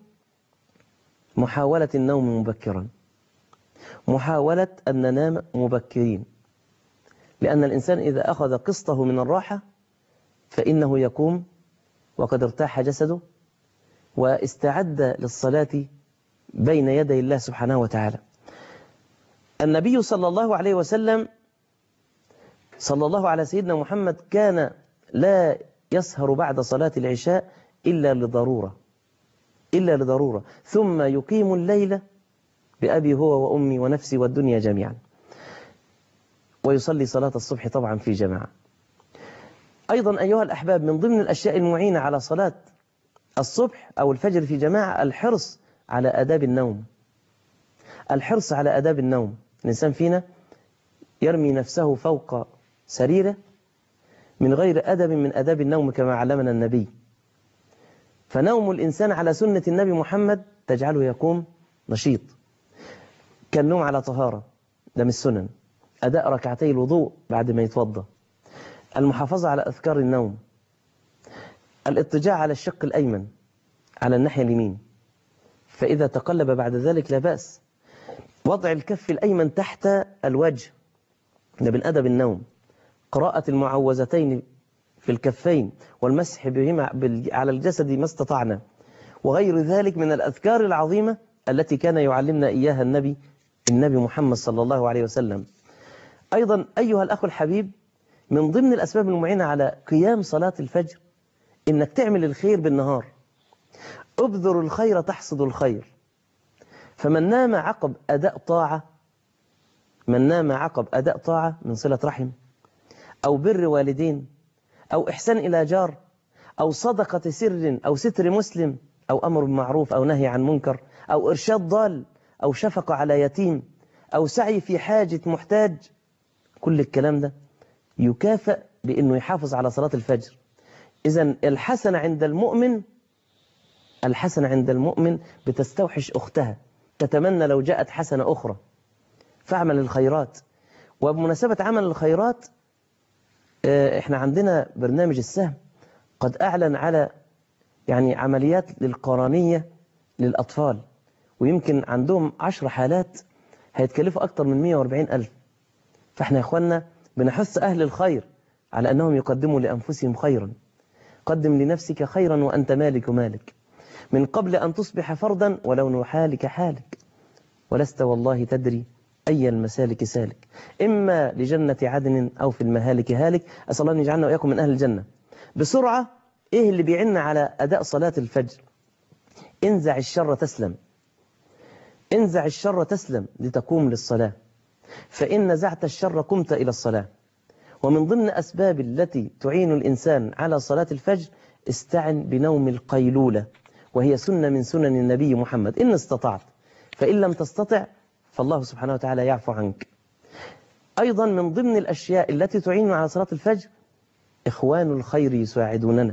محاولة النوم مبكرا، محاولة أن ننام مبكرين. لأن الإنسان إذا أخذ قسطه من الراحة فإنه يقوم وقد ارتاح جسده واستعد للصلاة بين يدي الله سبحانه وتعالى. النبي صلى الله عليه وسلم صلى الله على سيدنا محمد كان لا يسهر بعد صلاة العشاء إلا لضرورة ثم يقيم الليل بأبي هو وأمي ونفسي والدنيا جميعا، ويصلي صلاة الصبح طبعا في جماعة. أيضا أيها الأحباب، من ضمن الأشياء المعينة على صلاة الصبح أو الفجر في جماعة الحرص على آداب النوم. الحرص على آداب النوم. الإنسان فينا يرمي نفسه فوق سريره من غير أدب من آداب النوم كما علمنا النبي. فنوم الإنسان على سنة النبي محمد تجعله يقوم نشيط، كالنوم على طهارة، ده من السنن. أداء ركعتي الوضوء بعد ما يتوضأ، المحافظة على أذكار النوم، الاضطجاع على الشق الأيمن على الناحية اليمين، فإذا تقلب بعد ذلك لا بأس. وضع الكف الأيمن تحت الوجه، ده من أدب النوم. قراءة المعوذتين في الكفين والمسح بهما على الجسد ما استطعنا، وغير ذلك من الأذكار العظيمة التي كان يعلمنا إياها النبي محمد صلى الله عليه وسلم. أيضا أيها الأخ الحبيب، من ضمن الأسباب المعينة على قيام صلاة الفجر إنك تعمل الخير بالنهار. أبذر الخير تحصد الخير. فمن نام عقب أداء طاعة من صلة رحم أو بر والدين أو إحسان إلى جار أو صدقة سر أو ستر مسلم أو أمر معروف أو نهي عن منكر أو إرشاد ضال أو شفقة على يتيم أو سعي في حاجة محتاج، كل الكلام ده يكافئ بأنه يحافظ على صلاة الفجر. إذن الحسنة عند المؤمن بتستوحش أختها، تتمنى لو جاءت حسنة أخرى. فاعمل الخيرات. وبمناسبة عمل الخيرات، احنا عندنا برنامج السهم قد أعلن على عمليات للقرنية للأطفال، ويمكن عندهم 10 حالات هيتكلفوا أكتر من 140,000. فاحنا يا إخوانا بنحث أهل الخير على أنهم يقدموا لأنفسهم خيرا. قدم لنفسك خيرا وأنت مالك من قبل أن تصبح فردا ولو نحالك حالك، ولست والله تدري أي المسالك سالك، إما لجنة عدن أو في المهالك هالك. أسأل الله أن يجعلنا وإياكم من أهل الجنة. بسرعة، إيه اللي بيعنا على أداء صلاة الفجر؟ انزع الشر تسلم لتقوم للصلاة، فإن نزعت الشر قمت إلى الصلاة. ومن ضمن أسباب التي تعين الإنسان على صلاة الفجر استعن بنوم القيلولة، وهي سنة من سنن النبي محمد إن استطعت، فإن لم تستطع فالله سبحانه وتعالى يعفو عنك. أيضا من ضمن الأشياء التي تعين على صلاة الفجر إخوان الخير يساعدوننا،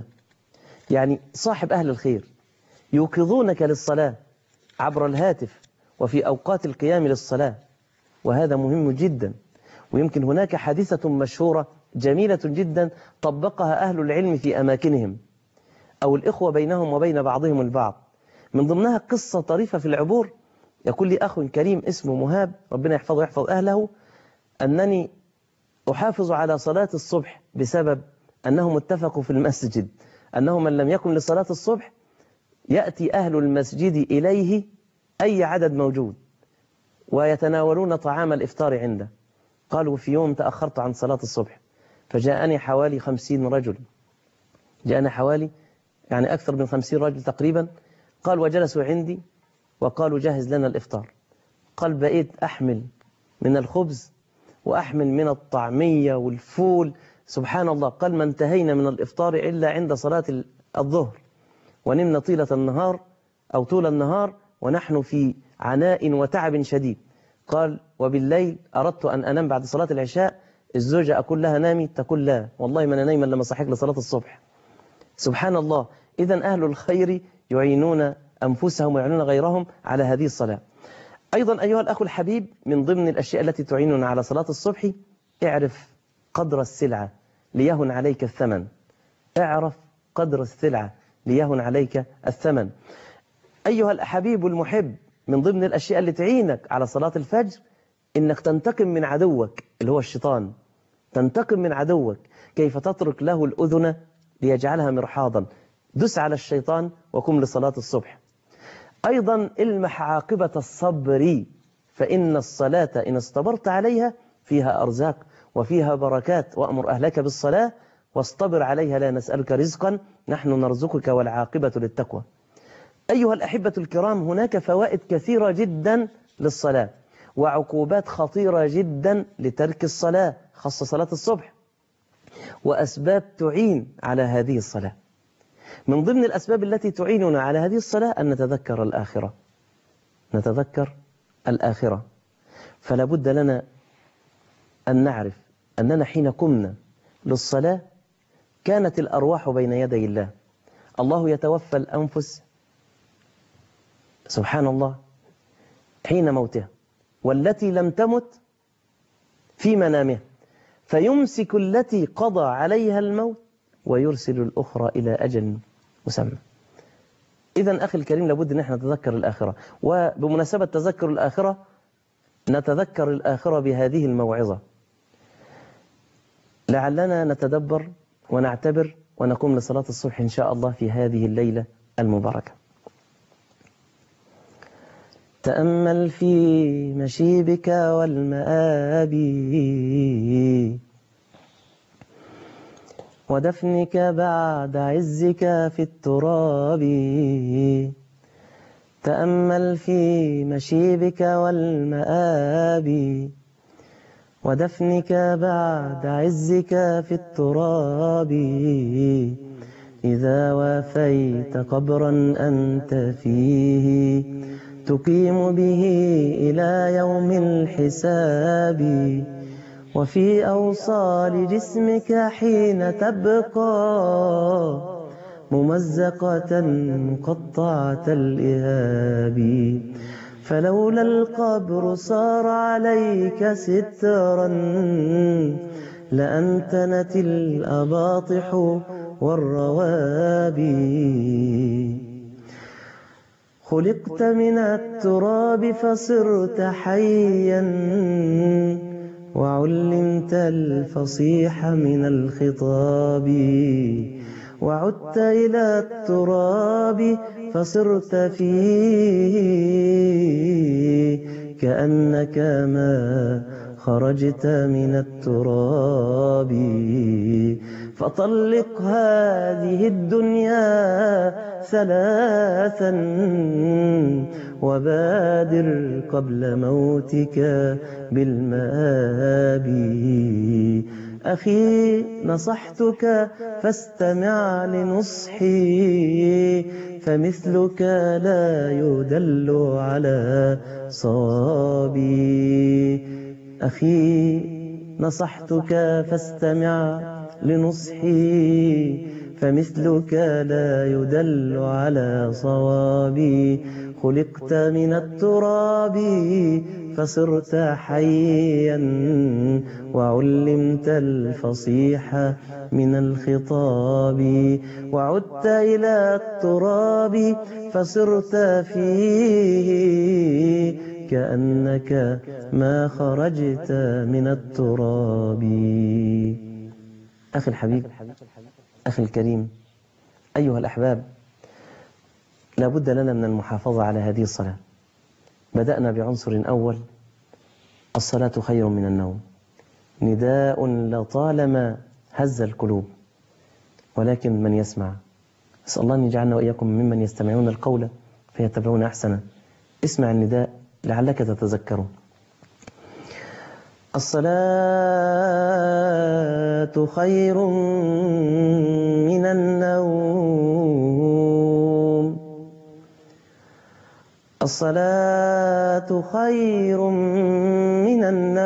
صاحب أهل الخير يوقظونك للصلاة عبر الهاتف وفي أوقات القيام للصلاة، وهذا مهم جدا. ويمكن هناك حادثة مشهورة جميلة جدا طبقها أهل العلم في أماكنهم، أو الإخوة بينهم وبين بعضهم البعض. من ضمنها قصة طريفة في العبور. يقول لي أخ كريم اسمه مهاب، ربنا يحفظه ويحفظ أهله، أنني أحافظ على صلاة الصبح بسبب أنهم اتفقوا في المسجد أنه من لم يكن لصلاة الصبح يأتي أهل المسجد إليه أي عدد موجود ويتناولون طعام الإفطار عنده. قالوا في يوم تأخرت عن صلاة الصبح فجاءني حوالي 50 رجل، جاءنا حوالي أكثر من 50 رجل تقريبا. قال وجلسوا عندي وقالوا جهز لنا الإفطار. قال بقيت أحمل من الخبز وأحمل من الطعمية والفول، سبحان الله. قال ما انتهينا من الإفطار إلا عند صلاة الظهر، ونمنا طيلة النهار أو طول النهار ونحن في عناء وتعب شديد. قال وبالليل أردت أن أنام بعد صلاة العشاء، الزوجة أقول لها نامي، تقول لا والله ما أنا نايما لما صحيك لصلاة الصبح. سبحان الله. إذن أهل الخير يعينون أنفسهم ويعينون غيرهم على هذه الصلاة. أيضا أيها الأخ الحبيب، من ضمن الأشياء التي تعيننا على صلاة الصبح اعرف قدر السلعة ليهن عليك الثمن. اعرف قدر السلعة ليهن عليك الثمن. أيها الحبيب المحب، من ضمن الأشياء اللي تعينك على صلاة الفجر إنك تنتقم من عدوك اللي هو الشيطان. تنتقم من عدوك، كيف تترك له الأذن ليجعلها مرحاضا؟ دس على الشيطان وقم لصلاة الصبح. أيضا المح عاقبة الصبر، فإن الصلاة إن اصطبرت عليها فيها أرزاق وفيها بركات، وأمر أهلك بالصلاة واصطبر عليها لا نسألك رزقا نحن نرزقك والعاقبة للتقوى. أيها الأحبة الكرام، هناك فوائد كثيرة جدا للصلاة وعقوبات خطيرة جدا لترك الصلاة، خاصة صلاة الصبح، وأسباب تعين على هذه الصلاة. من ضمن الأسباب التي تعيننا على هذه الصلاة أن نتذكر الآخرة، نتذكر الآخرة. فلا بد لنا أن نعرف أننا حين قمنا للصلاة كانت الأرواح بين يدي الله. الله يتوفى الأنفس سبحان الله حين موتها، والتي لم تمت في منامها، فيمسك التي قضى عليها الموت ويرسل الأخرى إلى أجل مسمى. إذن أخي الكريم لابد أن احنا نتذكر الآخرة. وبمناسبة تذكر الآخرة نتذكر الآخرة بهذه الموعظة، لعلنا نتدبر ونعتبر ونقوم لصلاة الصبح إن شاء الله في هذه الليلة المباركة. تأمل في مشيبك والمآبي ودفنك بعد عزك في التراب. تأمل في مشيبك والمآبي ودفنك بعد عزك في التراب. إذا وافيت قبرا أنت فيه تقيم به إلى يوم الحساب. وفي أوصال جسمك حين تبقى ممزقة مقطعة الإهاب. فلولا القبر صار عليك سترا لأنتنت الأباطح والروابي. خلقت من التراب فصرت حيا وعلمت الفصيح من الخطاب. وعدت إلى التراب فصرت فيه كأنك ما خرجت من التراب. فطلق هذه الدنيا ثلاثا وبادر قبل موتك بالمآب. أخي نصحتك فاستمع لنصحي فمثلك لا يدل على صوابي. أخي نصحتك فاستمع لنصحي فمثلك لا يدل على صوابي. خلقت من التراب فصرت حيا وعلمت الفصيح من الخطاب. وعدت إلى التراب فصرت فيه كأنك ما خرجت من التراب. أخي الحبيب، أخي الكريم، أيها الأحباب، لا بد لنا من المحافظة على هذه الصلاة. بدأنا بعنصر أول، الصلاة خير من النوم، نداء لطالما هز القلوب، ولكن من يسمع. أسأل الله أن يجعلنا وإياكم ممن يستمعون القول فيتبعون أحسنه. اسمع النداء لعلك تتذكره. الصلاة خير من النوم، الصلاة خير من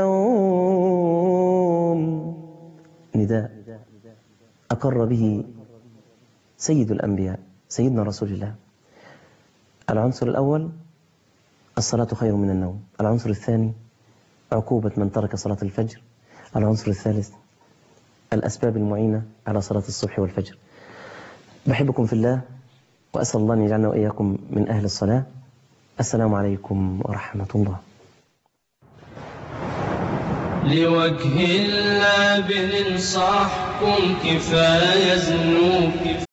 النوم. نداء أقر به سيد الأنبياء سيدنا رسول الله. العنصر الأول الصلاة خير من النوم. العنصر الثاني عقوبة من ترك صلاة الفجر. العنصر الثالث الأسباب المعينة على صلاة الصبح والفجر. بحبكم في الله وأسأل الله أن يجعلنا وإياكم من أهل الصلاة. السلام عليكم ورحمة الله.
لوجه الله بننصحكم كفاية ذنوب